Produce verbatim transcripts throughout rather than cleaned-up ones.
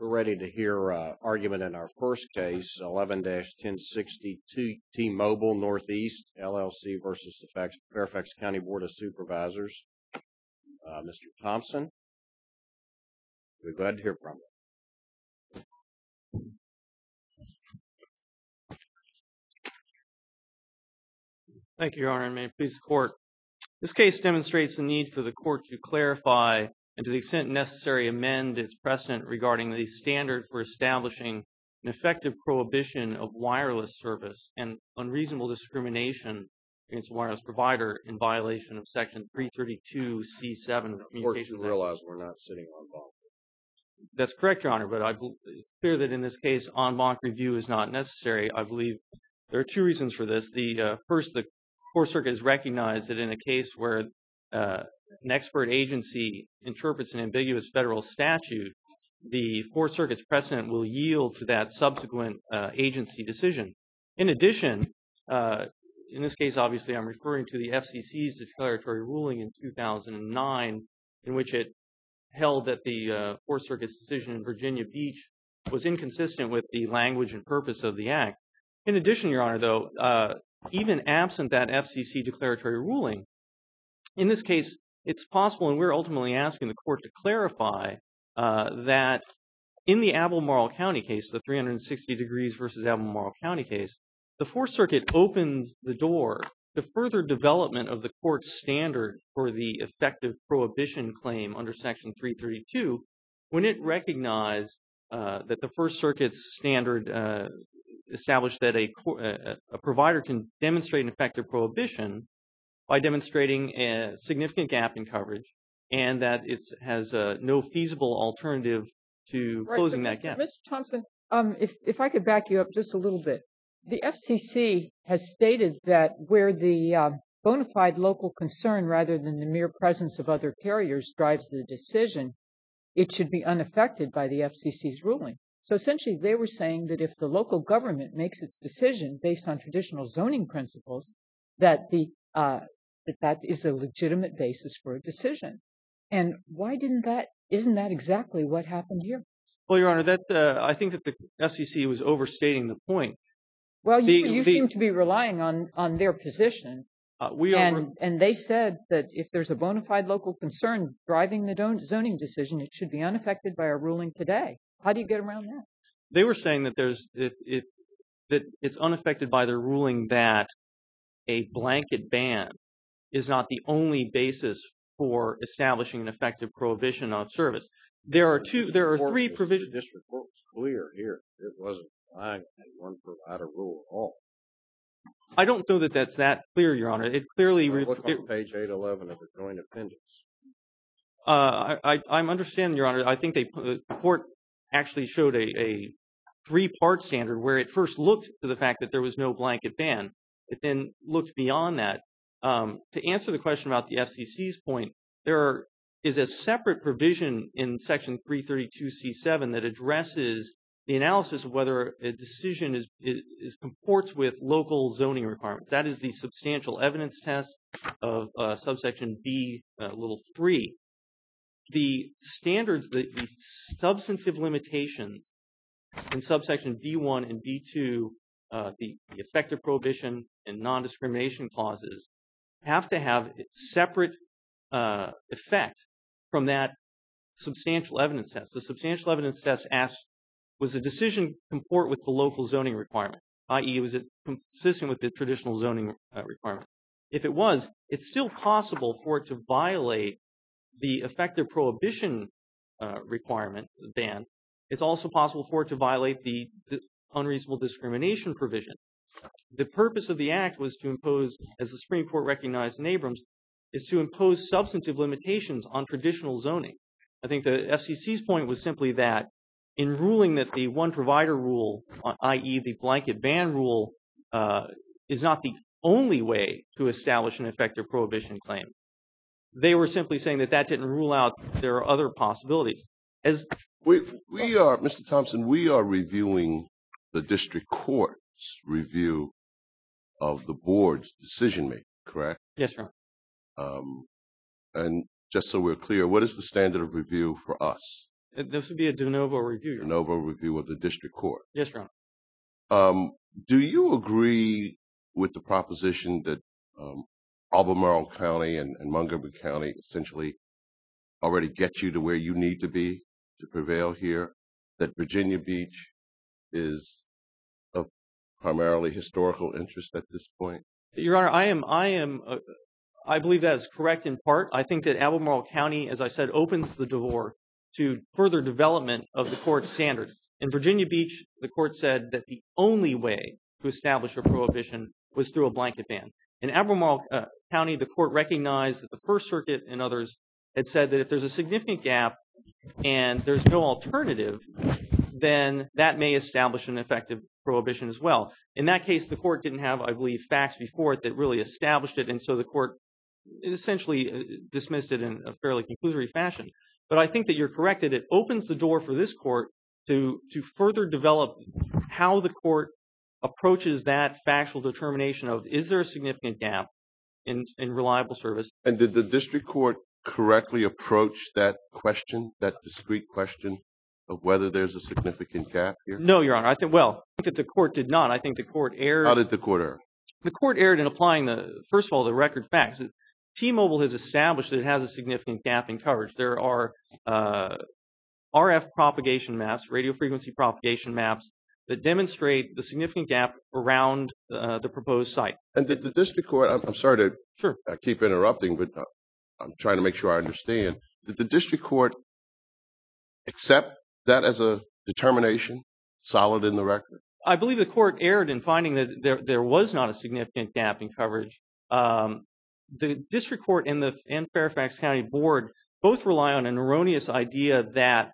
We're ready to hear uh, argument in our first case, eleven dash ten sixty-two T-Mobile Northeast, L L C versus the Fax- Fairfax County Board of Supervisors. Uh, Mister Thompson, we're glad to hear from you. Thank you, Your Honor, and may it please the Court. This case demonstrates the need for the Court to clarify and, to the extent necessary, amend its precedent regarding the standard for establishing an effective prohibition of wireless service and unreasonable discrimination against a wireless provider in violation of Section three thirty-two C seven of the Communications Act. Of course, you realize we're not sitting on banc. That's correct, Your Honor, but I believe it's clear that in this case, en banc review is not necessary. I believe there are two reasons for this. The uh, first, the Fourth Circuit has recognized that in a case where uh, an expert agency interprets an ambiguous federal statute, the Fourth Circuit's precedent will yield to that subsequent uh, agency decision. In addition, uh, in this case, obviously, I'm referring to the F C C's declaratory ruling in two thousand nine, in which it held that the uh, Fourth Circuit's decision in Virginia Beach was inconsistent with the language and purpose of the Act. In addition, Your Honor, though, uh, even absent that F C C declaratory ruling, in this case, it's possible, and we're ultimately asking the Court to clarify uh, that in the Albemarle County case, the three hundred sixty degrees versus Albemarle County case, the Fourth Circuit opened the door to further development of the Court's standard for the effective prohibition claim under Section three thirty-two when it recognized uh, that the First Circuit's standard uh, established that a, a provider can demonstrate an effective prohibition by demonstrating a significant gap in coverage and that it has uh, no feasible alternative to right, closing but, that gap. Mister Thompson, um, if, if I could back you up just a little bit. The F C C has stated that where the uh, bona fide local concern rather than the mere presence of other carriers drives the decision, it should be unaffected by the F C C's ruling. So essentially, they were saying that if the local government makes its decision based on traditional zoning principles, that the uh, that that is a legitimate basis for a decision. And why didn't that? Isn't that exactly what happened here? Well, Your Honor, that uh, I think that the F C C was overstating the point. Well, you, The- you the- seem to be relying on on their position, Uh, we are. and and they said that if there's a bona fide local concern driving the don- zoning decision, it should be unaffected by our ruling today. How do you get around that? They were saying that there's if, if that it's unaffected by their ruling that a blanket ban is not the only basis for establishing an effective prohibition on service. There are two. There are three provisions. The district court was clear here. It wasn't relying on any one provider rule at all. I don't know that that's that clear, Your Honor. It clearly. Well, re- look it, on page eight eleven of the joint appendix. uh, I, I, I'm understanding, Your Honor. I think they the court actually showed a, a three-part standard where it first looked to the fact that there was no blanket ban. It then looked beyond that. Um, to answer the question about the F C C's point, there are, is a separate provision in Section three thirty-two C seven that addresses the analysis of whether a decision is, is, is comports with local zoning requirements. That is the substantial evidence test of uh, subsection B, uh, little three. The standards, the, the substantive limitations in subsection B one and B two, uh, the, the effective prohibition and non-discrimination clauses, have to have separate uh, effect from that substantial evidence test. The substantial evidence test asks, was the decision comport with the local zoning requirement, that is, was it consistent with the traditional zoning uh, requirement? If it was, it's still possible for it to violate the effective prohibition uh, requirement, the ban. It's also possible for it to violate the, the unreasonable discrimination provision. The purpose of the act was to impose, as the Supreme Court recognized in Abrams, is to impose substantive limitations on traditional zoning. I think the F C C's point was simply that in ruling that the one provider rule, that is the blanket ban rule, uh, is not the only way to establish an effective prohibition claim. They were simply saying that that didn't rule out there are other possibilities. As We, we are, Mister Thompson, we are reviewing the district court's review of the board's decision making, correct? Yes, Your Honor. Um, and just so we're clear, what is the standard of review for us? This would be a de novo review, Your De Honor. novo review of the district court. Yes, Your Honor. Um, do you agree with the proposition that um, Albemarle County and, and Montgomery County essentially already get you to where you need to be to prevail here? That Virginia Beach is of primarily historical interest at this point? Your Honor, I am, I am, uh, I believe that is correct in part. I think that Albemarle County, as I said, opens the door to further development of the court standard. In Virginia Beach, the court said that the only way to establish a prohibition was through a blanket ban. In Albemarle uh, County, the court recognized that the First Circuit and others had said that if there's a significant gap and there's no alternative, then that may establish an effective prohibition as well. In that case, the court didn't have, I believe, facts before it that really established it, and so the court essentially dismissed it in a fairly conclusory fashion. But I think that you're correct that it opens the door for this court to, to further develop how the court approaches that factual determination of, is there a significant gap in, in reliable service? And did the district court correctly approach that question, that discrete question of whether there's a significant gap here? No, Your Honor. I think, well, I think that the court did not. I think the court erred. How did the court err? The court erred in applying the, first of all, the record facts. T-Mobile has established that it has a significant gap in coverage. There are uh, R F propagation maps, radio frequency propagation maps, that demonstrate the significant gap around uh, the proposed site. And did the district court, I'm, I'm sorry to Sure. uh, keep interrupting, but uh, I'm trying to make sure I understand. Did the district court accept that as a determination, solid in the record? I believe the court erred in finding that there, there was not a significant gap in coverage. Um, the district court and the and Fairfax County Board both rely on an erroneous idea that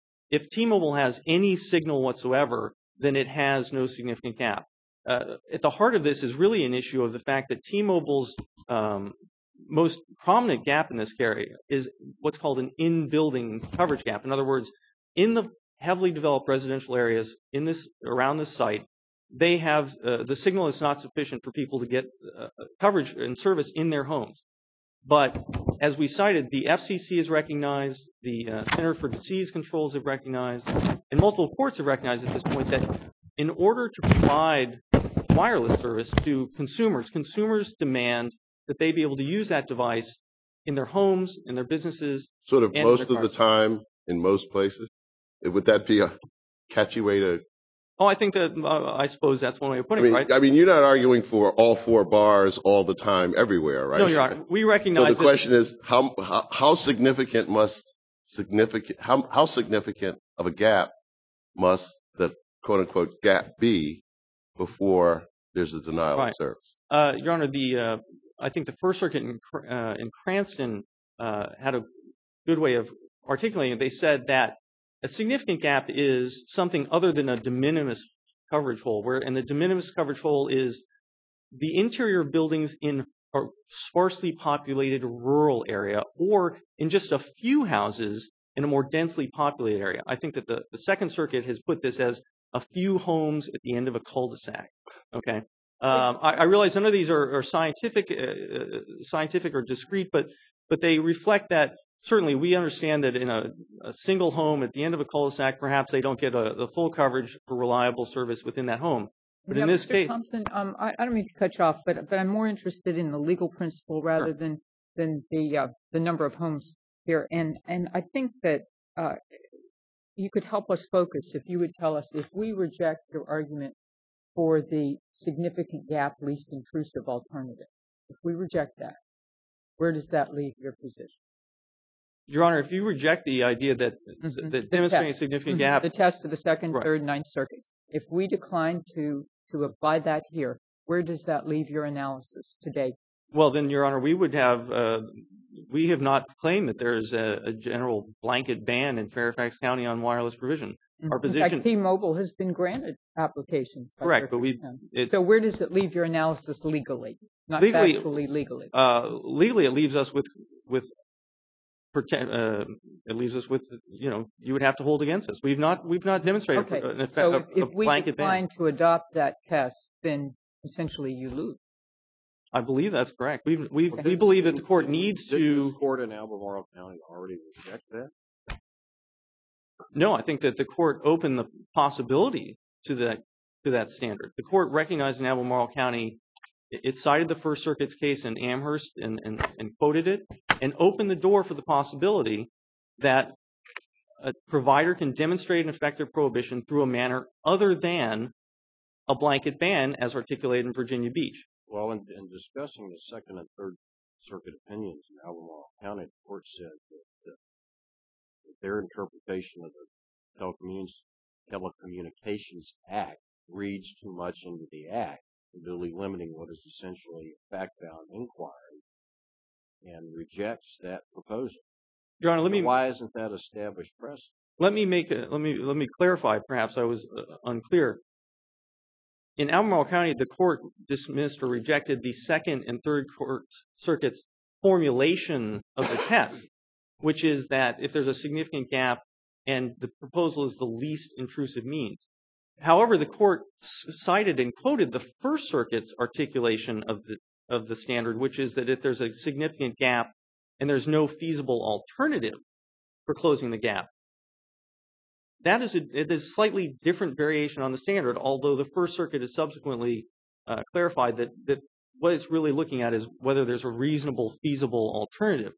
if T-Mobile has any signal whatsoever, then it has no significant gap. Uh, at the heart of this is really an issue of the fact that T-Mobile's um, most prominent gap in this area is what's called an in-building coverage gap. In other words, in the heavily developed residential areas in this around this site, they have uh, the signal is not sufficient for people to get uh, coverage and service in their homes. But as we cited, the F C C has recognized, the uh, Center for Disease Controls have recognized, and multiple courts have recognized at this point that in order to provide wireless service to consumers, consumers demand that they be able to use that device in their homes, in their businesses. Sort of and most in their of the cars. time in most places? Would that be a catchy way to? Oh, I think that, uh, I suppose that's one way of I putting mean, it, right? I mean, you're not arguing for all four bars all the time everywhere, right? No, Your Honor. We So recognize the that. question is, how, how how significant must significant how how significant of a gap must the quote unquote gap be before there's a denial Right. of service? Uh, Your Honor, the uh, I think the First Circuit in, Cr- uh, in Cranston uh, had a good way of articulating it. They said that a significant gap is something other than a de minimis coverage hole, where and the de minimis coverage hole is the interior buildings in a sparsely populated rural area or in just a few houses in a more densely populated area. I think that the, the Second Circuit has put this as a few homes at the end of a cul-de-sac. Okay. Um, I, I realize none of these are, are scientific, uh, scientific or discrete, but but they reflect that certainly we understand that in a, a single home at the end of a cul-de-sac, perhaps they don't get a, the full coverage for reliable service within that home. But Now, in this Mister case, Thompson, um, I, I don't mean to cut you off, but but I'm more interested in the legal principle rather than than the uh, the number of homes here. And and I think that uh, you could help us focus if you would tell us if we reject your argument for the significant gap, least intrusive alternative. If we reject that, where does that leave your position? Your Honor, if you reject the idea that Mhm. that The demonstrating a test. significant Mhm. gap, The test of the Second, Right. Third, Ninth Circuits. If we decline to to apply that here, where does that leave your analysis today? well, then, Your Honor, we would have uh, we have not claimed that there is a, a general blanket ban in Fairfax County on wireless provision. Our In position, fact, T-Mobile has been granted applications. by correct, but Fairfax we County. it's So where does it leave your analysis legally, not Legally- factually legally? uh, legally it leaves us with with protect, uh, it leaves us with you know you would have to hold against us. We've not we've not demonstrated Okay, an effect, so a, if, a if we blanket ban. decline to adopt that test, then essentially you lose. I believe that's correct. We we Okay. we believe that the court needs Did to. this court in Albemarle County already reject that? No, I think that the court opened the possibility to that to that standard. The court recognized in Albemarle County, it, it cited the First Circuit's case in Amherst and, and, and quoted it, and opened the door for the possibility that a provider can demonstrate an effective prohibition through a manner other than a blanket ban as articulated in Virginia Beach. Well, in, in discussing the Second and Third Circuit opinions in Albemarle County, the court said that, that, that their interpretation of the Telecommunications, Telecommunications Act reads too much into the Act, really limiting what is essentially a fact-bound inquiry, and rejects that proposal. Your Honor, let so me. Why isn't that established precedent? Let me make a, let me let me clarify. Perhaps I was uh, unclear. In Albemarle County, the court dismissed or rejected the Second and Third Court Circuit's formulation of the test, which is that if there's a significant gap and the proposal is the least intrusive means. However, the court cited and quoted the First Circuit's articulation of the of the standard, which is that if there's a significant gap and there's no feasible alternative for closing the gap, that is a, it is a slightly different variation on the standard, although the First Circuit has subsequently uh, clarified that, that what it's really looking at is whether there's a reasonable, feasible alternative.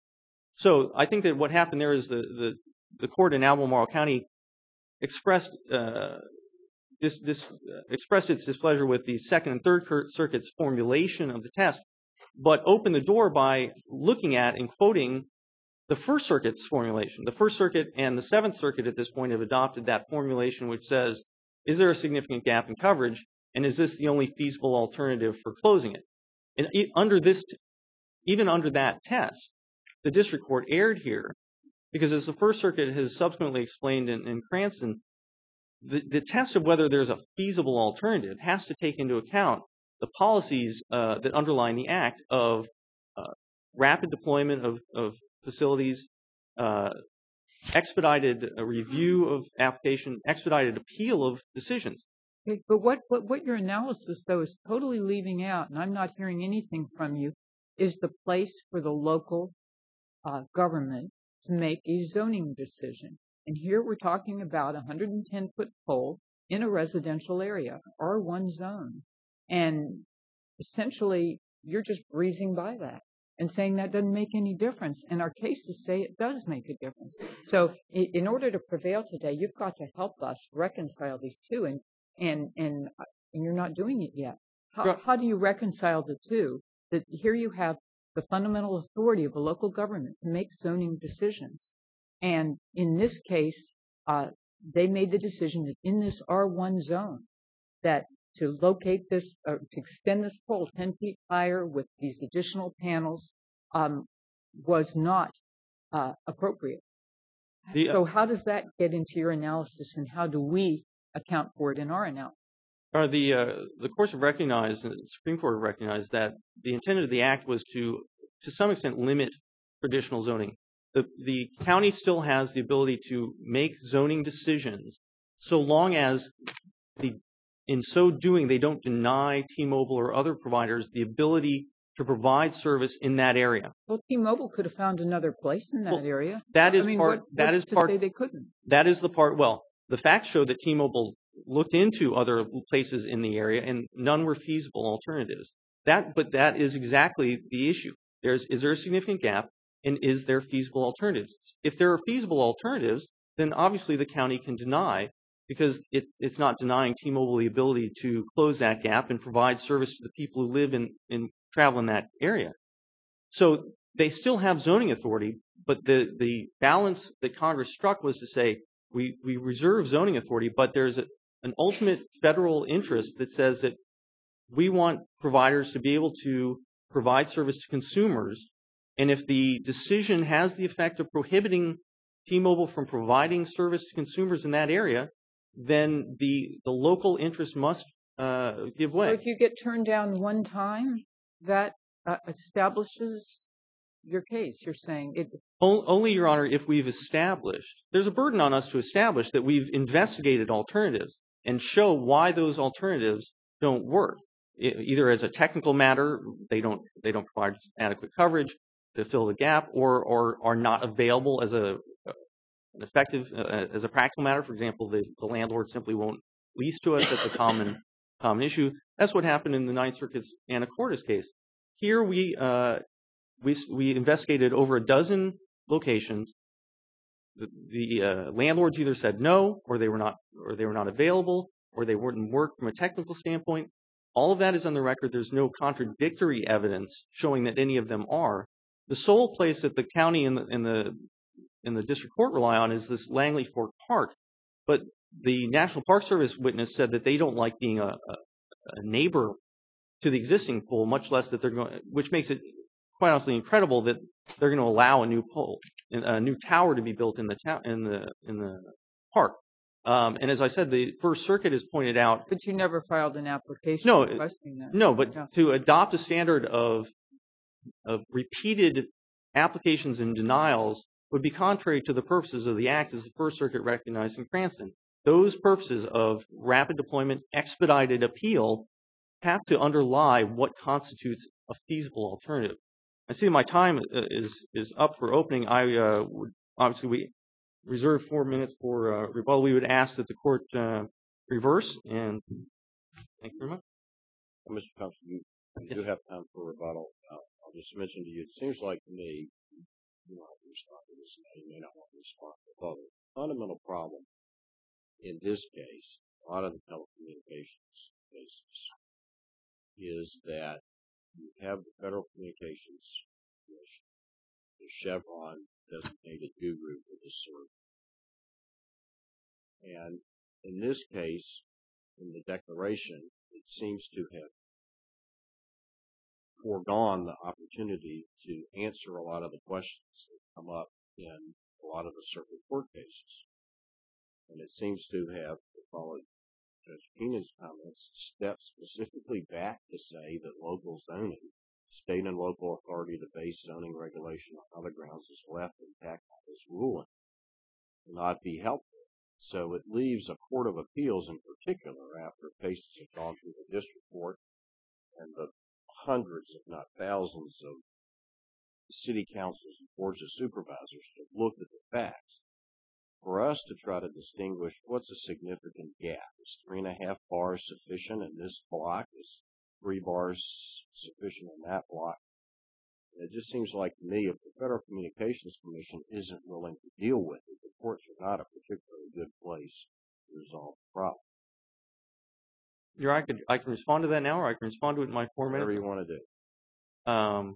So I think that what happened there is the, the, the court in Albemarle County expressed uh, this, this uh, expressed its displeasure with the Second and Third Circuit's formulation of the test, but opened the door by looking at and quoting the First Circuit's formulation. The First Circuit and the Seventh Circuit at this point have adopted that formulation, which says, is there a significant gap in coverage, and is this the only feasible alternative for closing it? And under this, even under that test, the district court erred here, because as the First Circuit has subsequently explained in, in Cranston, the, the test of whether there's a feasible alternative has to take into account the policies uh, that underline the act of uh, rapid deployment of, of facilities, uh, expedited review of application, expedited appeal of decisions. Okay, but what, what, what your analysis, though, is totally leaving out, and I'm not hearing anything from you, is the place for the local uh, government to make a zoning decision. And here we're talking about a one hundred ten foot pole in a residential area, R one zone. And essentially, you're just breezing by that and saying that doesn't make any difference. And our cases say it does make a difference. So in order to prevail today, you've got to help us reconcile these two, and and and, and you're not doing it yet. How, how do you reconcile the two? That here you have the fundamental authority of a local government to make zoning decisions. And in this case, uh, they made the decision that in this R one zone, that to locate this, uh, to extend this pole ten feet higher with these additional panels um, was not uh, appropriate. The, uh, so how does that get into your analysis, and how do we account for it in our analysis? Are the uh, the courts have recognized, the Supreme Court have recognized that the intent of the act was to, to some extent, limit traditional zoning. The the county still has the ability to make zoning decisions so long as the in so doing they don't deny T-Mobile or other providers the ability to provide service in that area. Well, T-Mobile could have found another place in that well, area. That is I mean, part. What, that is to part. Say they couldn't. That is the part. Well, the facts show that T-Mobile looked into other places in the area, and none were feasible alternatives. That, but that is exactly the issue. There's is there a significant gap, and is there feasible alternatives? If there are feasible alternatives, then obviously the county can deny, because it, it's not denying T-Mobile the ability to close that gap and provide service to the people who live in, in travel in that area. So they still have zoning authority, but the, the balance that Congress struck was to say we, we reserve zoning authority, but there's a, an ultimate federal interest that says that we want providers to be able to provide service to consumers, and if the decision has the effect of prohibiting T-Mobile from providing service to consumers in that area, then the the local interest must uh, give way. So if you get turned down one time, that uh, establishes your case. You're saying it. Only, Your Honor, if we've established. There's a burden on us to establish that we've investigated alternatives and show why those alternatives don't work. Either as a technical matter, they don't they don't provide adequate coverage to fill the gap, or or are not available as a an effective, uh, as a practical matter. For example, the, the landlord simply won't lease to us. That's a common common issue. That's what happened in the Ninth Circuit's Anacortes case. Here we uh, we we investigated over a dozen locations. The, the uh, landlords either said no, or they were not, or they were not available, or they wouldn't work from a technical standpoint. All of that is on the record. There's no contradictory evidence showing that any of them are. The sole place that the county and the, and the, and the district court rely on is this Langley Fork Park. But the National Park Service witness said that they don't like being a, a, a neighbor to the existing pool, much less that they're going, which makes it quite honestly incredible that they're going to allow a new pole, a new tower to be built in the town, in the, in the park. Um, and as I said, the First Circuit has pointed out. But you never filed an application No, requesting that. No, but Yeah. to adopt a standard of of repeated applications and denials would be contrary to the purposes of the Act, as the First Circuit recognized in Cranston. Those purposes of rapid deployment, expedited appeal, have to underlie what constitutes a feasible alternative. I see my time is is up for opening. I uh, would obviously we reserve four minutes for uh, rebuttal. We would ask that the court uh, reverse, and thank you very much. Well, Mister Thompson, you, you do have time for rebuttal. Uh, I'll just mention to you, it seems like to me, you want to respond to this, and you may not want to respond to the other. The fundamental problem in this case, a lot of the telecommunications cases, is that you have the Federal Communications Commission, the Chevron designated guru for this service. And in this case, in the declaration, it seems to have foregone the opportunity to answer a lot of the questions that come up in a lot of the circuit court cases. And it seems to have, to follow Judge Keenan's comments, stepped specifically back to say that local zoning, state and local authority to base zoning regulation on other grounds is left intact on this ruling will not be helpful. So it leaves a court of appeals in particular, after cases have gone through the district court and the hundreds, if not thousands, of city councils and boards of supervisors have looked at the facts. For us to try to distinguish what's a significant gap. Is three and a half bars sufficient in this block? Is three bars sufficient in that block? It just seems like to me, if the Federal Communications Commission isn't willing to deal with it, the courts are not a particularly good place to resolve the problem. Your Honor, I could I can respond to that now, or I can respond to it in my four minutes. Whatever you want to do. Um,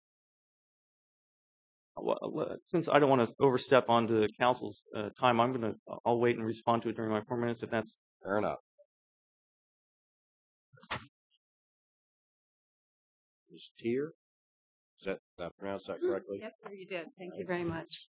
well, since I don't want to overstep onto the council's uh, time, I'm gonna I'll wait and respond to it during my four minutes if that's fair enough. Miz Tier, is that did I pronounce that correctly? Yes, sir, you did. Thank you very much.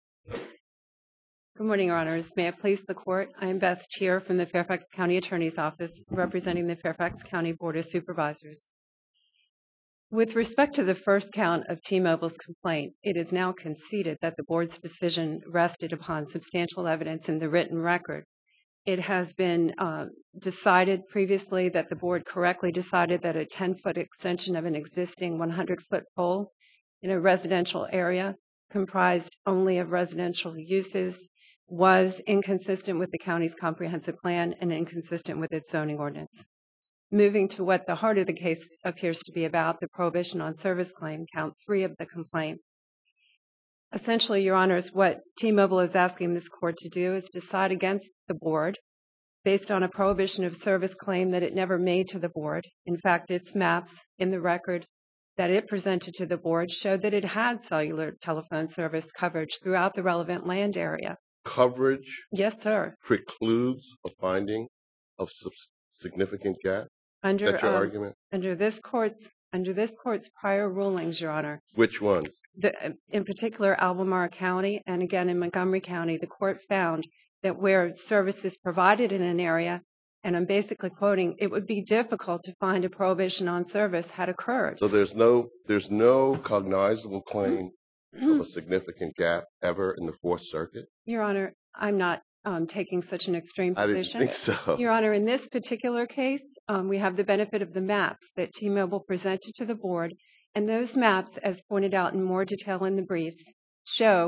Good morning, Your Honors. May it please the Court, I am Beth Tier from the Fairfax County Attorney's Office, representing the Fairfax County Board of Supervisors. With respect to the first count of T-Mobile's complaint, it is now conceded that the Board's decision rested upon substantial evidence in the written record. It has been uh, decided previously that the Board correctly decided that a ten-foot extension of an existing one hundred foot pole in a residential area comprised only of residential uses was inconsistent with the county's comprehensive plan and inconsistent with its zoning ordinance. Moving to what the heart of the case appears to be about, the prohibition on service claim, count three of the complaint. Essentially, Your Honors, what T-Mobile is asking this Court to do is decide against the Board based on a prohibition of service claim that it never made to the Board. In fact, its maps in the record that it presented to the Board showed that it had cellular telephone service coverage throughout the relevant land area. Coverage Yes, sir. precludes a finding of sub- significant gap? Under, That's your um, argument? Under this Court's under this Court's prior rulings, Your Honor. Which ones? The, in particular, Albemarle County and again in Montgomery County, the Court found that where service is provided in an area, and I'm basically quoting, it would be difficult to find a prohibition on service had occurred. So there's no there's no cognizable claim of a significant gap ever in the Fourth Circuit? Your Honor, I'm not um, taking such an extreme I didn't position. think so. Your Honor, in this particular case, um, we have the benefit of the maps that T-Mobile presented to the Board, and those maps, as pointed out in more detail in the briefs, show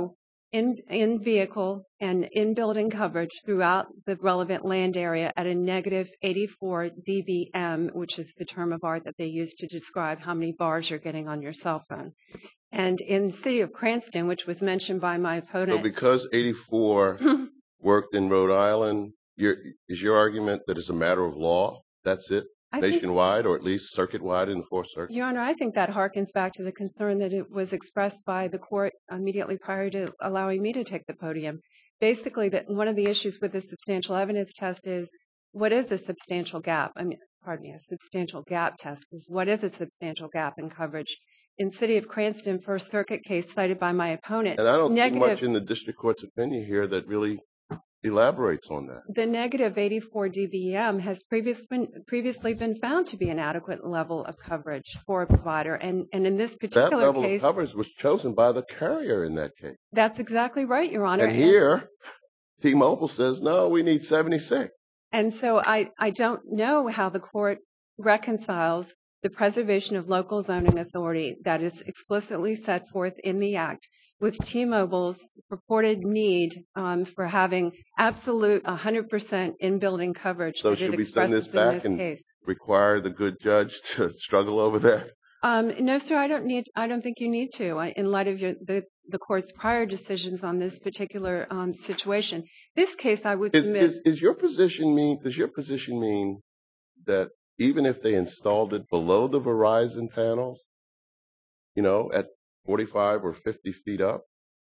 in, in vehicle and in building coverage throughout the relevant land area at a negative eighty-four D B M, which is the term of art that they use to describe how many bars you're getting on your cell phone. And in the city of Cranston, which was mentioned by my So opponent. because eighty-four worked in Rhode Island, your, is your argument that it's a matter of law? That's it? I think- Nationwide, or at least circuit-wide in the Fourth Circuit? Your Honor, I think that harkens back to the concern that it was expressed by the court immediately prior to allowing me to take the podium. Basically, that one of the issues with the substantial evidence test is, what is a substantial gap? I mean, pardon me, a substantial gap test is what is a substantial gap in coverage? In City of Cranston, First Circuit case cited by my opponent. And I don't negative, see much in the district court's opinion here that really elaborates on that. The negative eighty-four D B M has previous been, previously been found to be an adequate level of coverage for a provider. And, and in this particular That level case, of coverage was chosen by the carrier in that case. that's exactly right, Your Honor. And here, T-Mobile says, no, we need seventy-six. And so I, I don't know how the court reconciles the preservation of local zoning authority that is explicitly set forth in the Act with T-Mobile's purported need um, for having absolute one hundred percent in-building coverage So that should it we send expresses this back in this and case. require the good judge to struggle over that? Um, no, sir, I don't need. I don't think you need to. I, in light of your, the the court's prior decisions on this particular um, situation, this case I would Is, submit. is, is your position mean? Does your position mean that even if they installed it below the Verizon panels, you know, at forty-five or fifty feet up,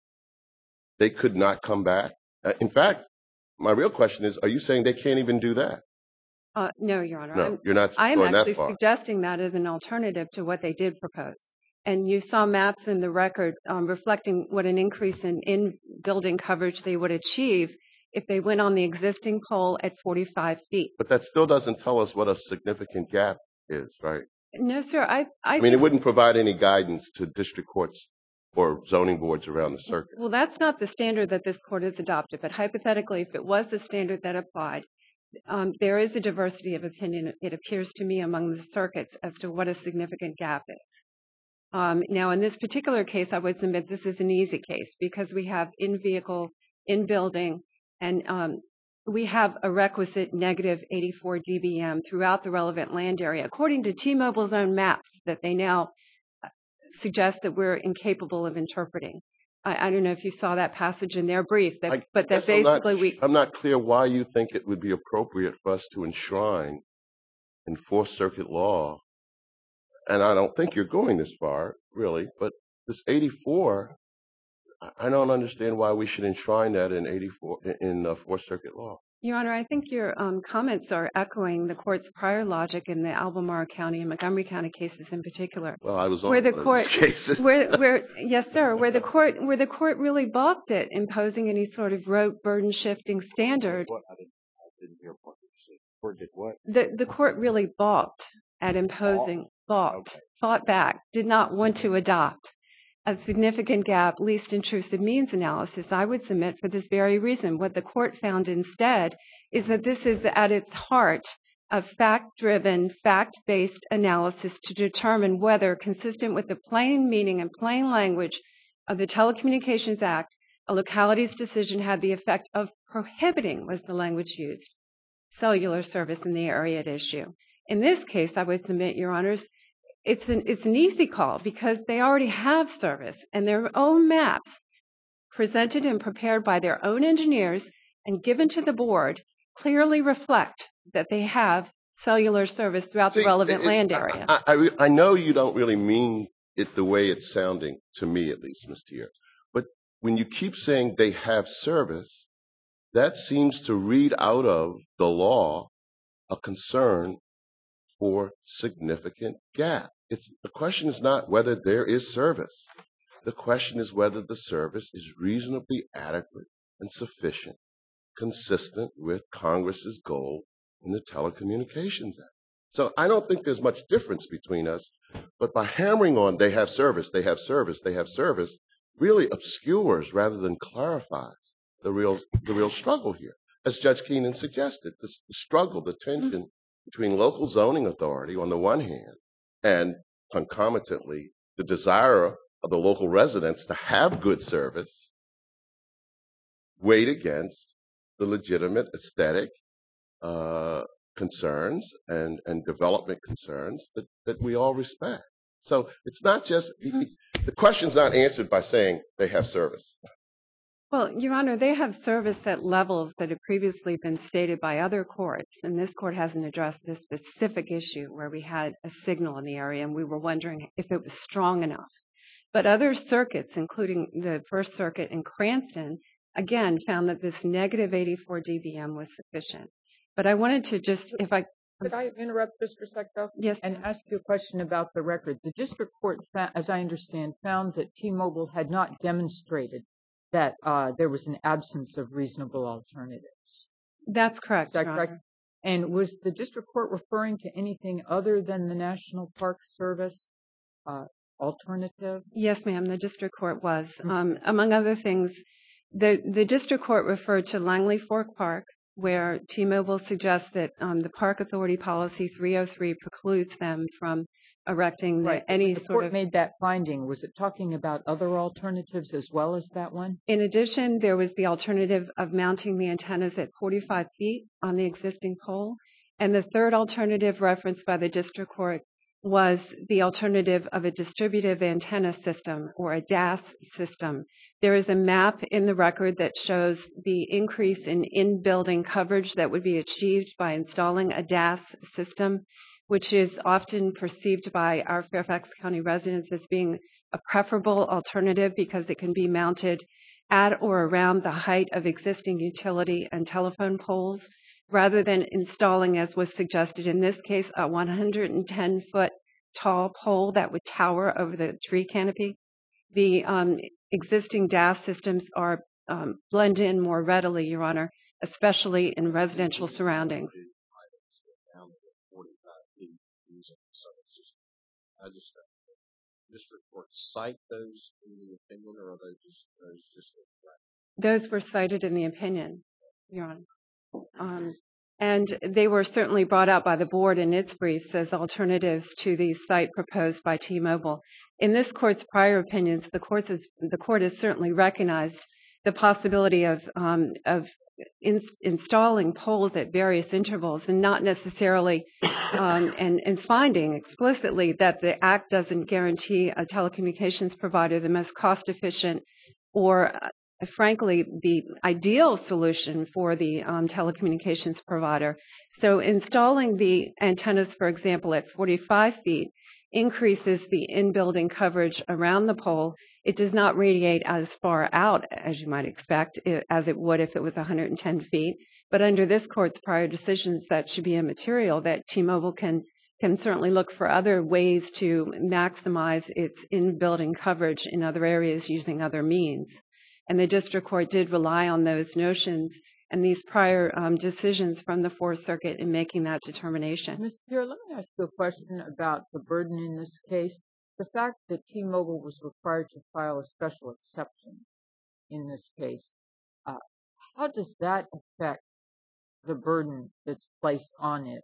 they could not come back? Uh, in fact, my real question is: are you saying they can't even do that? Uh, no, Your Honor. No, I'm, you're not I am going actually that far. suggesting that as an alternative to what they did propose. And you saw maps in the record um, reflecting what an increase in in-building coverage they would achieve if they went on the existing pole at forty-five feet. But that still doesn't tell us what a significant gap is, right? No, sir. I, I, I mean, think, it wouldn't provide any guidance to district courts or zoning boards around the circuit. well, that's not the standard that this court has adopted. But hypothetically, if it was the standard that applied, um, there is a diversity of opinion, it appears to me, among the circuits as to what a significant gap is. Um, now, in this particular case, I would submit this is an easy case because we have in-vehicle, in-building, and um, we have a requisite negative eighty-four D B M throughout the relevant land area, according to T-Mobile's own maps that they now suggest that we're incapable of interpreting. I, I don't know if you saw that passage in their brief, that, I but that guess I'm not- basically we... I'm not clear why you think it would be appropriate for us to enshrine in Fourth Circuit law, and I don't think you're going this far, really, but this eighty-four, I- I don't understand why we should enshrine that in eighty-four in uh, Fourth Circuit law. Your Honor, I think your um, comments are echoing the court's prior logic in the Albemarle County and Montgomery County cases in particular. Well, I was on Where the one of court, those cases. where, where, yes, sir, where the court, where the court really balked at imposing any sort of rote burden shifting standard. What? I didn't, I didn't hear what you said. Or did what? The the court really balked at imposing, balked, Okay. fought back, did not want to adopt a significant gap, least intrusive means analysis. I would submit for this very reason. What the court found instead is that this is at its heart a fact-driven, fact-based analysis to determine whether, consistent with the plain meaning and plain language of the Telecommunications Act, a locality's decision had the effect of prohibiting, was the language used, cellular service in the area at issue. In this case, I would submit, Your Honors, it's an, it's an easy call because they already have service, and their own maps presented and prepared by their own engineers and given to the board clearly reflect that they have cellular service throughout See, the relevant it- land I- area. I, I, re- I know you don't really mean it the way it's sounding, to me at least, Miz Tier. But when you keep saying they have service, that seems to read out of the law a concern for significant gap. It's, the question is not whether there is service. The question is whether the service is reasonably adequate and sufficient, consistent with Congress's goal in the Telecommunications Act. So I don't think there's much difference between us, but by hammering on they have service, they have service, they have service, really obscures rather than clarifies the real the real struggle here. As Judge Keenan suggested, the, the struggle, the tension between local zoning authority on the one hand and concomitantly the desire of the local residents to have good service weighed against the legitimate aesthetic uh, concerns and, and development concerns that, that we all respect. So it's not just, the question's not answered by saying they have service. Well, Your Honor, they have service at levels that have previously been stated by other courts, and this court hasn't addressed this specific issue where we had a signal in the area and we were wondering if it was strong enough. But other circuits, including the First Circuit in Cranston, again, found that this negative eighty-four D B M was sufficient. But I wanted to just, if I... Could I interrupt just for a sec, though? Yes. And ask you a question about the record. The district court, as I understand, found that T-Mobile had not demonstrated that uh, there was an absence of reasonable alternatives. That's correct, Is that Your correct? Honor. And was the district court referring to anything other than the National Park Service uh, alternative? Yes, ma'am, the district court was. Um, among other things, the, the district court referred to Langley Fork Park, where T-Mobile suggests that um, the Park Authority Policy three oh three precludes them from erecting the, Right. any the sort court of... made that finding. Was it talking about other alternatives as well as that one? In addition, there was the alternative of mounting the antennas at forty-five feet on the existing pole. And the third alternative referenced by the district court was the alternative of a distributive antenna system, or a D A S system. There is a map in the record that shows the increase in in-building coverage that would be achieved by installing a D A S system, which is often perceived by our Fairfax County residents as being a preferable alternative because it can be mounted at or around the height of existing utility and telephone poles, rather than installing, as was suggested in this case, a one hundred ten foot tall pole that would tower over the tree canopy. The um, existing D A S systems are um, blend in more readily, Your Honor, especially in residential surroundings. I just, district court cite those in the opinion, or are they just, those just Those were cited in the opinion, Your Honor. Um, and they were certainly brought out by the board in its briefs as alternatives to the site proposed by T-Mobile. In this court's prior opinions, the, courts is, the court has certainly recognized the possibility of, um, of in, installing poles at various intervals, and not necessarily um, and, and finding explicitly that the Act doesn't guarantee a telecommunications provider the most cost-efficient or uh, frankly, the ideal solution for the um, telecommunications provider. So installing the antennas, for example, at forty-five feet increases the in-building coverage around the pole. It does not radiate as far out as you might expect, as it would if it was one hundred ten feet. But under this court's prior decisions, that should be immaterial, that T-Mobile can can certainly look for other ways to maximize its in-building coverage in other areas using other means. And the district court did rely on those notions and these prior um, decisions from the Fourth Circuit in making that determination. Miz Pierre, let me ask you a question about the burden in this case. The fact that T-Mobile was required to file a special exception in this case, uh, how does that affect the burden that's placed on it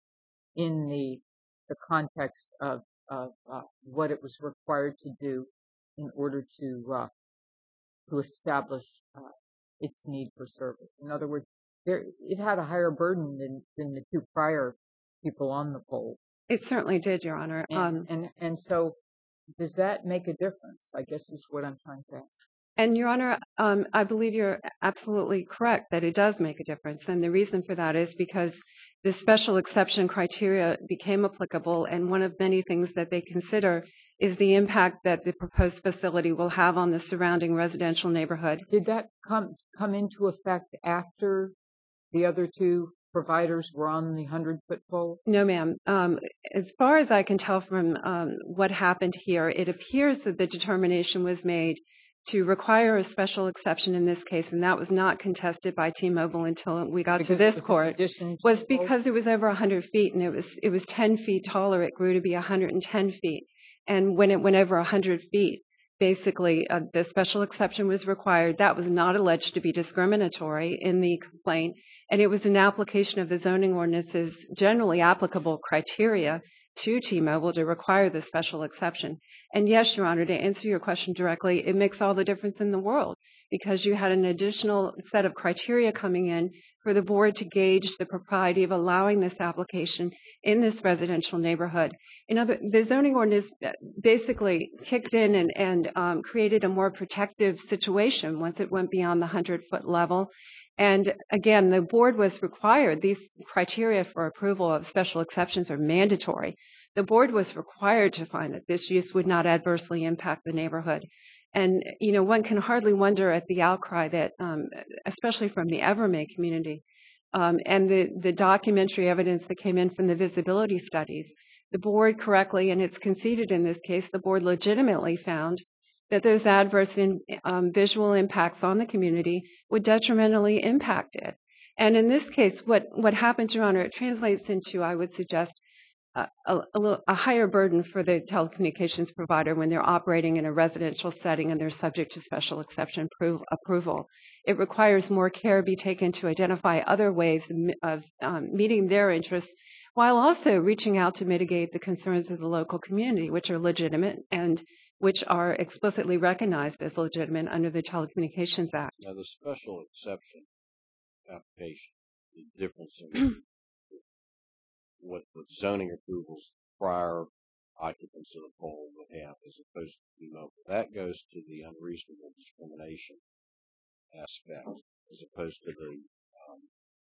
in the the context of, of uh, what it was required to do in order to uh, to establish uh, its need for service? In other words, there, it had a higher burden than, than the two prior people on the poll. It certainly did, Your Honor. And, Um, and, and so does that make a difference, I guess is what I'm trying to ask. And, Your Honor, um, I believe you're absolutely correct that it does make a difference. And the reason for that is because the special exception criteria became applicable, and one of many things that they consider is the impact that the proposed facility will have on the surrounding residential neighborhood. Did that come come into effect after the other two providers were on the hundred-foot pole? No, ma'am. Um, as far as I can tell from um, what happened here, it appears that the determination was made to require a special exception in this case, and that was not contested by T-Mobile until we got Because to this it was in court, addition to was the pole? because it was over one hundred feet, and it was it was ten feet taller. It grew to be one hundred ten feet. And when it went over one hundred feet, basically uh, the special exception was required. That was not alleged to be discriminatory in the complaint, and it was an application of the zoning ordinance's generally applicable criteria to T-Mobile to require the special exception. And yes, Your Honor, to answer your question directly, it makes all the difference in the world, because you had an additional set of criteria coming in for the board to gauge the propriety of allowing this application in this residential neighborhood. In other, the zoning ordinance basically kicked in and, and um, created a more protective situation once it went beyond the hundred-foot level. And again, the board was required, these criteria for approval of special exceptions are mandatory. The board was required to find that this use would not adversely impact the neighborhood. And, you know, one can hardly wonder at the outcry that, um, especially from the Evermay community, um, and the, the documentary evidence that came in from the visibility studies. The board correctly, and it's conceded in this case, the board legitimately found that those adverse in, um, visual impacts on the community would detrimentally impact it. And in this case, what, what happened, Your Honor, it translates into, I would suggest, a, a, a, a higher burden for the telecommunications provider when they're operating in a residential setting and they're subject to special exception prov- approval. It requires more care be taken to identify other ways of um, meeting their interests while also reaching out to mitigate the concerns of the local community, which are legitimate and which are explicitly recognized as legitimate under the Telecommunications Act. Now, the special exception application, the difference in what the zoning approvals prior occupants of the pole would have as opposed to T-Mobile, that goes to the unreasonable discrimination aspect as opposed to the um,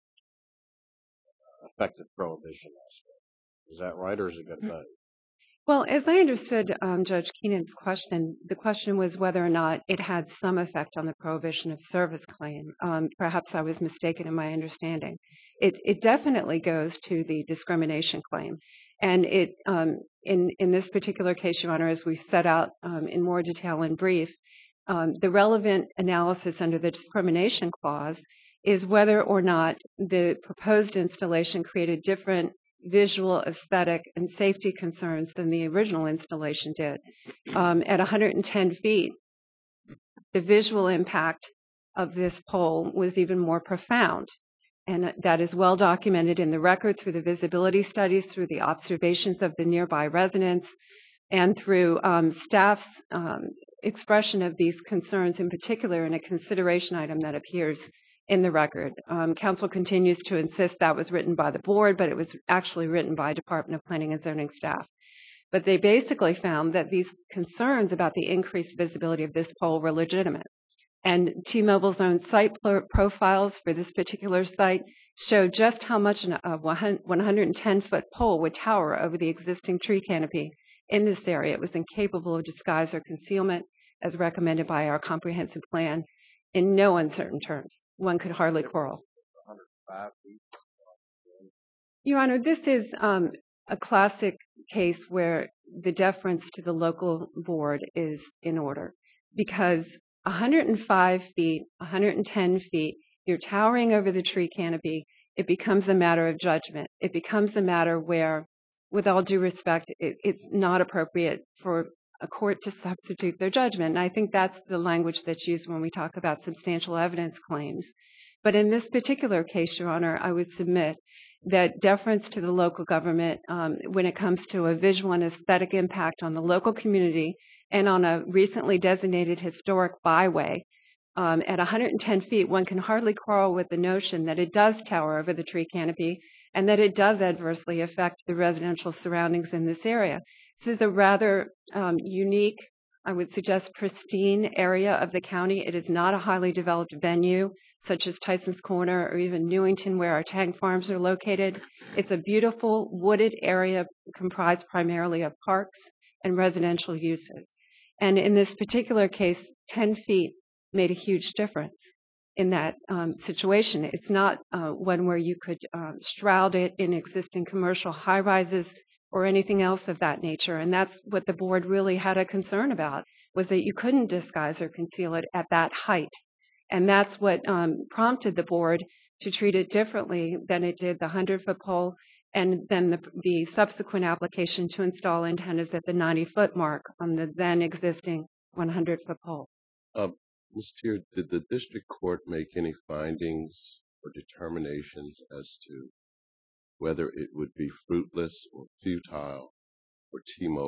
effective prohibition aspect. Is that right, or is it got both? Well, as I understood um, Judge Keenan's question, the question was whether or not it had some effect on the prohibition of service claim. Um, perhaps I was mistaken in my understanding. It, it definitely goes to the discrimination claim. And it, um, in, in this particular case, Your Honor, as we set out um, in more detail in brief, um, the relevant analysis under the discrimination clause is whether or not the proposed installation created different visual, aesthetic, and safety concerns than the original installation did. Um, at one hundred ten feet, the visual impact of this pole was even more profound. And that is well documented in the record through the visibility studies, through the observations of the nearby residents, and through um, staff's um, expression of these concerns, in particular in a consideration item that appears in the record. Um, council continues to insist that was written by the board, but it was actually written by Department of Planning and Zoning staff. But they basically found that these concerns about the increased visibility of this pole were legitimate. And T-Mobile's own site pro- profiles for this particular site showed just how much a one hundred ten foot pole would tower over the existing tree canopy in this area. It was incapable of disguise or concealment as recommended by our comprehensive plan in no uncertain terms. One could hardly quarrel. Your Honor, this is um, a classic case where the deference to the local board is in order because one hundred five feet, one hundred ten feet, you're towering over the tree canopy. It becomes a matter of judgment. It becomes a matter where, with all due respect, it, it's not appropriate for a court to substitute their judgment. And I think that's the language that's used when we talk about substantial evidence claims. But in this particular case, Your Honor, I would submit that deference to the local government um, when it comes to a visual and aesthetic impact on the local community and on a recently designated historic byway, um, at one hundred ten feet, one can hardly quarrel with the notion that it does tower over the tree canopy and that it does adversely affect the residential surroundings in this area. This is a rather um, unique, I would suggest, pristine area of the county. It is not a highly developed venue, such as Tyson's Corner or even Newington, where our tank farms are located. It's a beautiful wooded area comprised primarily of parks and residential uses. And in this particular case, ten feet made a huge difference in that um, situation. It's not uh, one where you could uh, shroud it in existing commercial high-rises or anything else of that nature. And that's what the board really had a concern about, was that you couldn't disguise or conceal it at that height. And that's what um, prompted the board to treat it differently than it did the hundred-foot pole and then the, the subsequent application to install antennas at the ninety-foot mark on the then existing one hundred-foot pole. Uh, Miz Tier, did the district court make any findings or determinations as to whether it would be fruitless or futile for T-Mobile to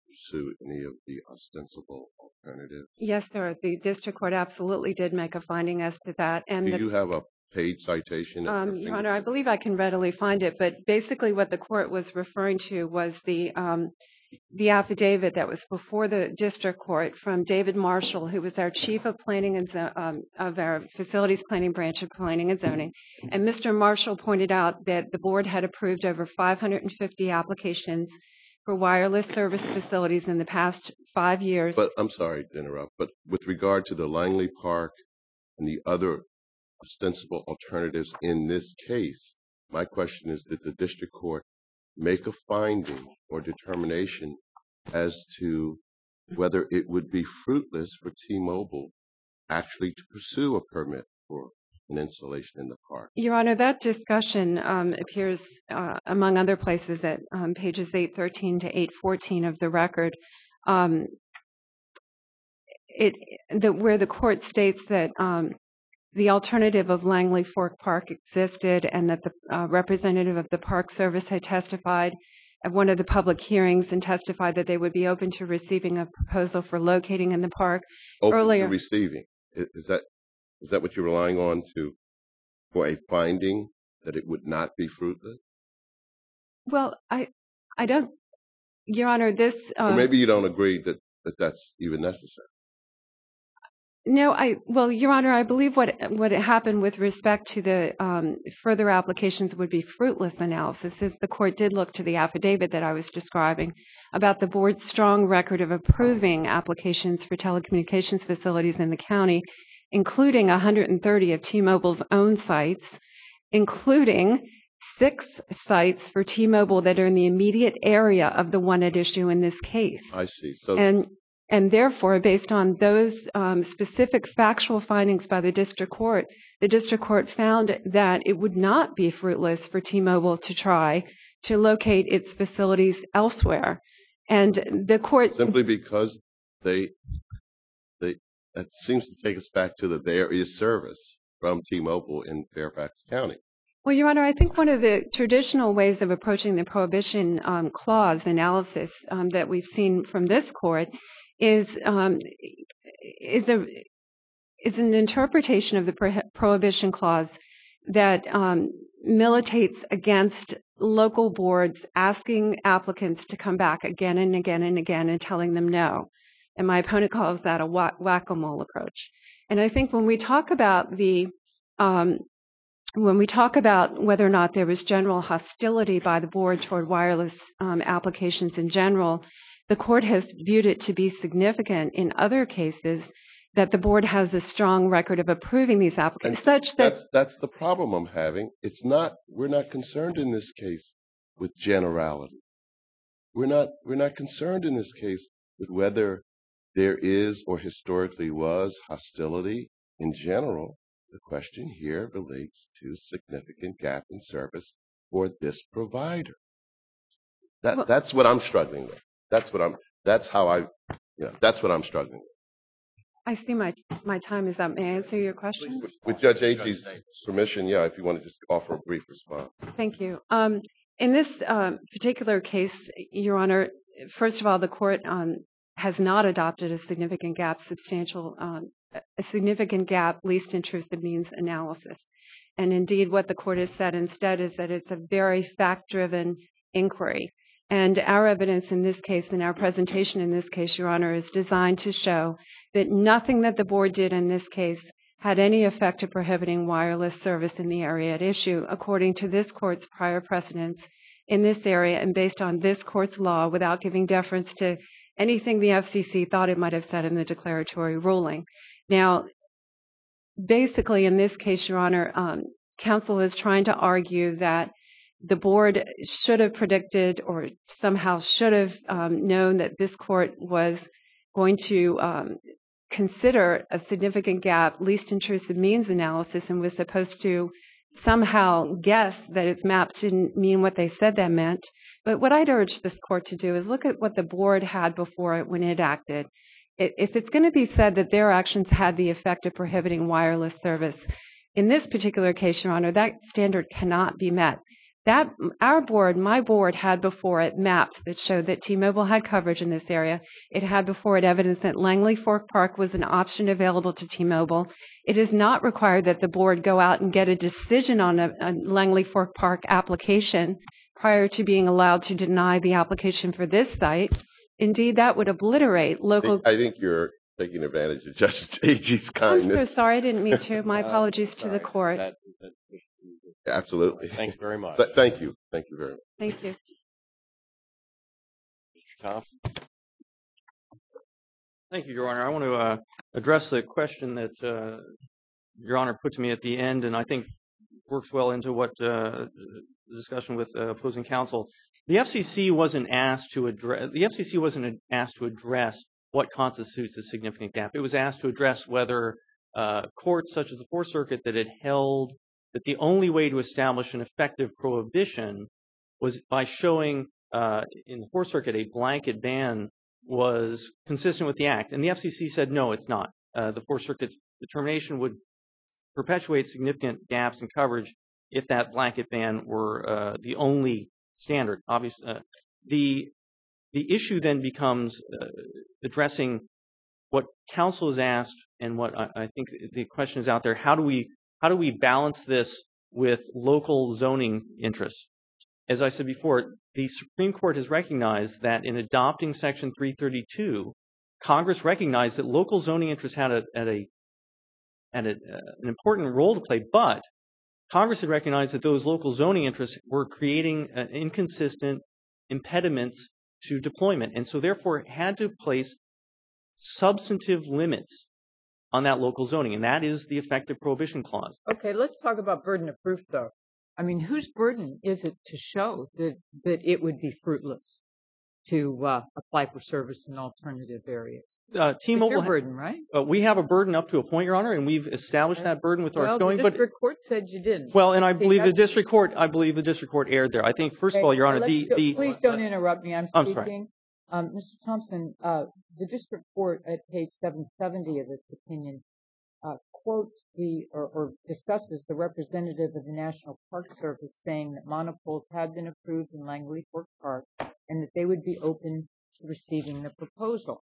pursue any of the ostensible alternatives? Yes, sir. The district court absolutely did make a finding as to that. And Do the, you have a paid citation? at um, your Your Honor, I believe I can readily find it. But basically what the court was referring to was the um, the affidavit that was before the district court from David Marshall, who was our chief of planning and zo- um, of our facilities planning branch of planning and zoning. And Mister Marshall pointed out that the board had approved over five hundred fifty applications for wireless service facilities in the past five years. But I'm sorry to interrupt, but with regard to the Langley Park and the other ostensible alternatives in this case, my question is, did the district court make a finding or determination as to whether it would be fruitless for T-Mobile actually to pursue a permit for an installation in the park? Your Honor, that discussion um, appears, uh, among other places, at um, pages eight thirteen to eight fourteen of the record, um, it, the, where the court states that um, the alternative of Langley Fork Park existed and that the uh, representative of the Park Service had testified at one of the public hearings and testified that they would be open to receiving a proposal for locating in the park. Open Earlier, to receiving. I- Is that is that what you're relying on to for a finding that it would not be fruitless? well, I, I don't, Your Honor, this. Um, Or maybe you don't agree that, that that's even necessary. No, I well, Your Honor, I believe what what happened with respect to the um, further applications would be fruitless analysis, is the court did look to the affidavit that I was describing about the board's strong record of approving applications for telecommunications facilities in the county, including one hundred thirty of T-Mobile's own sites, including six sites for T-Mobile that are in the immediate area of the one at issue in this case. I see. So And and therefore, based on those um, specific factual findings by the district court, the district court found that it would not be fruitless for T-Mobile to try to locate its facilities elsewhere. And the court simply because they they that seems to take us back to the there is service from T-Mobile in Fairfax County. Well, Your Honor, I think one of the traditional ways of approaching the prohibition um, clause analysis um, that we've seen from this court is um, is a is an interpretation of the pro- prohibition clause that um, militates against local boards asking applicants to come back again and again and again and telling them no. And my opponent calls that a whack- whack-a-mole approach. And I think when we talk about the um, when we talk about whether or not there was general hostility by the board toward wireless um, applications in general, the court has viewed it to be significant in other cases that the board has a strong record of approving these applications, such that That's that's the problem I'm having. It's not we're not concerned in this case with generality. We're not we're not concerned in this case with whether there is or historically was hostility in general. The question here relates to significant gap in service for this provider. That Well- that's what I'm struggling with. That's what I'm that's how I you know, that's what I'm struggling with. I see my my time is up. May I answer your question? With Judge Agee's permission, yeah, if you want to just offer a brief response. Thank you. Um, in this um, particular case, Your Honor, first of all, the court um, has not adopted a significant gap, substantial, um, a significant gap, least intrusive means analysis. And indeed, what the court has said instead is that it's a very fact-driven inquiry. And our evidence in this case, and our presentation in this case, Your Honor, is designed to show that nothing that the board did in this case had any effect of prohibiting wireless service in the area at issue, according to this court's prior precedents in this area and based on this court's law, without giving deference to anything the F C C thought it might have said in the declaratory ruling. Now, basically, in this case, Your Honor, um, counsel is trying to argue that the board should have predicted or somehow should have um, known that this court was going to um, consider a significant gap, least intrusive means analysis, and was supposed to somehow guess that its maps didn't mean what they said they meant. But what I'd urge this court to do is look at what the board had before it when it acted. If it's going to be said that their actions had the effect of prohibiting wireless service, in this particular case, Your Honor, that standard cannot be met. That our board, my board, had before it maps that showed that T-Mobile had coverage in this area. It had before it evidence that Langley Fork Park was an option available to T-Mobile. It is not required that the board go out and get a decision on a, a Langley Fork Park application prior to being allowed to deny the application for this site. Indeed, that would obliterate I local. think, I think you're taking advantage of Justice Agee's I'm kindness. so sorry, I didn't mean to. My Uh, apologies to the sorry. court. That- that- Absolutely. Thank you very much. Th- Thank you. Thank you very much. Thank you. Mister Thompson? Thank you, Your Honor. I want to uh, address the question that uh, Your Honor put to me at the end, and I think works well into what uh, the discussion with uh, opposing counsel. The F C C wasn't asked to address. The F C C wasn't asked to address what constitutes a significant gap. It was asked to address whether uh, courts such as the Fourth Circuit that had held that the only way to establish an effective prohibition was by showing uh, in the Fourth Circuit a blanket ban was consistent with the Act. And the F C C said, no, it's not. Uh, the Fourth Circuit's determination would perpetuate significant gaps in coverage if that blanket ban were uh, the only standard. Obviously, uh, the the issue then becomes uh, addressing what counsel is asked and what I, I think the question is out there. How do we how do we balance this with local zoning interests? As I said before, the Supreme Court has recognized that in adopting Section three thirty-two, Congress recognized that local zoning interests had a, had a, had a, uh, an important role to play, but Congress had recognized that those local zoning interests were creating uh, inconsistent impediments to deployment, and so therefore had to place substantive limits on that local zoning, and that is the effective prohibition clause. Okay, let's talk about burden of proof, though. I mean, whose burden is it to show that, that it would be fruitless to uh, apply for service in alternative areas? Uh, It's T-Mobile, your ha- burden, right? uh, we have a burden up to a point, Your Honor, and we've established Okay. that burden with our Well, showing. the But district court said you didn't. well, and I See, believe the that's- district court, I believe the district court erred there. I think, first of all, Okay, Your Honor, let's the go- the please don't interrupt me. I'm I'm sorry. speaking. Um, Mister Thompson, uh, the district court at page seven seventy of its opinion uh, quotes the or, or discusses the representative of the National Park Service saying that monopoles had been approved in Langley Fork Park and that they would be open to receiving the proposal.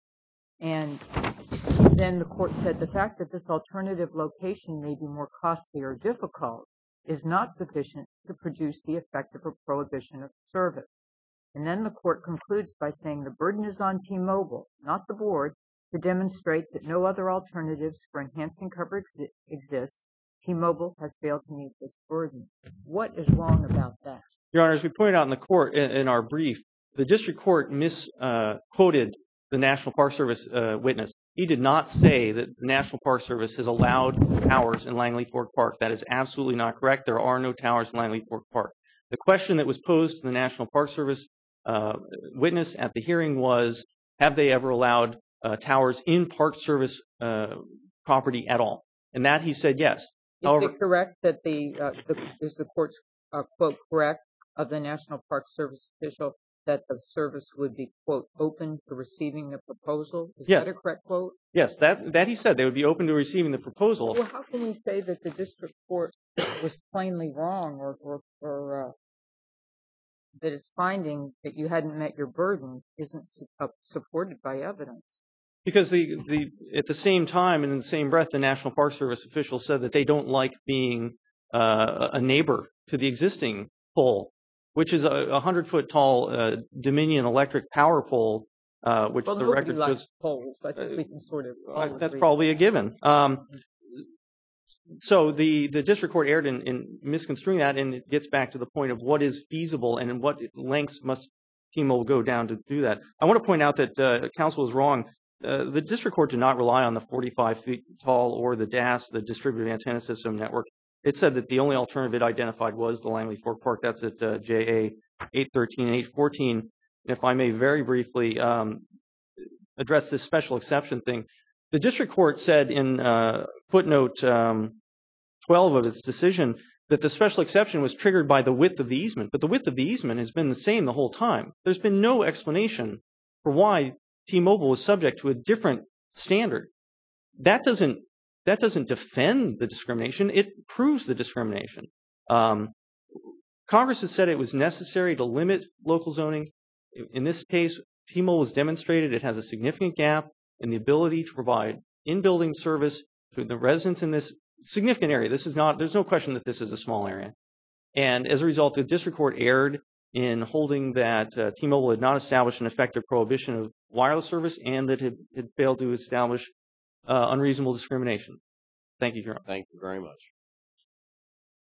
And then the court said the fact that this alternative location may be more costly or difficult is not sufficient to produce the effect of a prohibition of service. And then the court concludes by saying the burden is on T-Mobile, not the board, to demonstrate that no other alternatives for enhancing coverage exi- exist. T-Mobile has failed to meet this burden. What is wrong about that? Your Honor, as we pointed out in the court in, in our brief, the district court misquoted uh, the National Park Service uh, witness. He did not say that the National Park Service has allowed towers in Langley Fork Park. That is absolutely not correct. There are no towers in Langley Fork Park. The question that was posed to the National Park Service uh, witness at the hearing was, have they ever allowed uh, towers in Park Service uh, property at all? And that he said yes. Is However, it correct that the, uh, the is the court's uh, quote correct of the National Park Service official that the service would be, quote, open to receiving the proposal? Is Yeah. that a correct quote? yes, that that he said they would be open to receiving the proposal. Well, how can we say that the district court was plainly wrong or, or, or uh, that its finding that you hadn't met your burden isn't su- uh, supported by evidence? Because the, the at the same time and in the same breath, the National Park Service officials said that they don't like being uh, a neighbor to the existing pole, which is a hundred foot tall uh, Dominion electric power pole, uh, which Well, the nobody record likes shows. polls. I think we can sort of. Uh, all that's agree. probably a given. Um, so the, the district court erred in, in misconstruing that, and it gets back to the point of what is feasible and in what lengths must T-Mobile go down to do that. I want to point out that uh, counsel is wrong. Uh, the district court did not rely on the forty-five feet tall or the D A S, the Distributed Antenna System Network. It said that the only alternative it identified was the Langley Fork Park. That's at uh, J A eight thirteen and eight fourteen. If I may very briefly um, address this special exception thing. The district court said in uh, footnote um, twelve of its decision that the special exception was triggered by the width of the easement, but the width of the easement has been the same the whole time. There's been no explanation for why T-Mobile was subject to a different standard. That doesn't that doesn't defend the discrimination. It proves the discrimination. Um, Congress has said it was necessary to limit local zoning. In this case, T-Mobile has demonstrated it has a significant gap in the ability to provide in-building service to the residents in this significant area. This is not, there's no question that this is a small area. And as a result, the district court erred in holding that uh, T-Mobile had not established an effective prohibition of wireless service and that it had failed to establish uh, unreasonable discrimination. Thank you, Your Honor. Thank you very much.